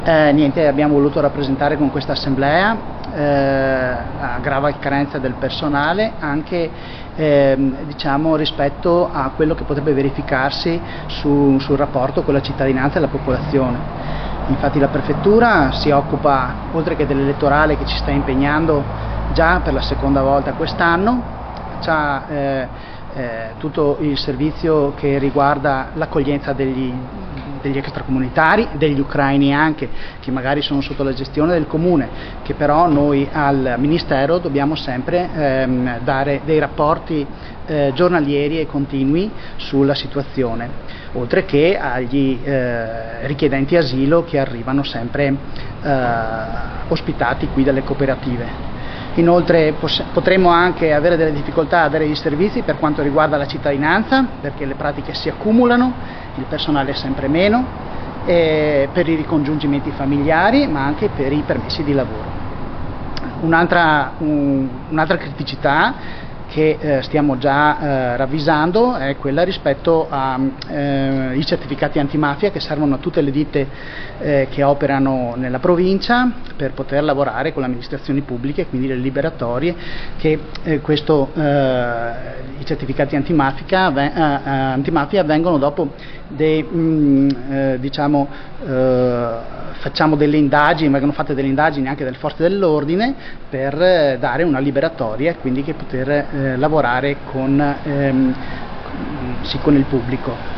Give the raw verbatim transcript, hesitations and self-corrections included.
Eh, niente, abbiamo voluto rappresentare con questa assemblea eh, la grave carenza del personale anche eh, diciamo, rispetto a quello che potrebbe verificarsi su, sul rapporto con la cittadinanza e la popolazione. Infatti la prefettura si occupa, oltre che dell'elettorale che ci sta impegnando già per la seconda volta quest'anno, c'ha eh, eh, tutto il servizio che riguarda l'accoglienza degli degli extracomunitari, degli ucraini anche, che magari sono sotto la gestione del comune, che però noi al Ministero dobbiamo sempre ehm, dare dei rapporti eh, giornalieri e continui sulla situazione, oltre che agli eh, richiedenti asilo che arrivano sempre eh, ospitati qui dalle cooperative. Inoltre potremmo anche avere delle difficoltà a dare dei servizi per quanto riguarda la cittadinanza, perché le pratiche si accumulano, il personale è sempre meno, e per i ricongiungimenti familiari, ma anche per i permessi di lavoro. Un'altra, un, un'altra criticità che eh, stiamo già eh, ravvisando è quella rispetto ai eh, certificati antimafia che servono a tutte le ditte eh, che operano nella provincia per poter lavorare con le amministrazioni pubbliche, quindi le liberatorie, che eh, questo, eh, i certificati antimafia, eh, antimafia vengono dopo dei, mh, eh, diciamo, eh, facciamo delle indagini, vengono fatte delle indagini anche dalle forze dell'ordine per eh, dare una liberatoria e quindi che poter eh, lavorare con, ehm, sì, con il pubblico.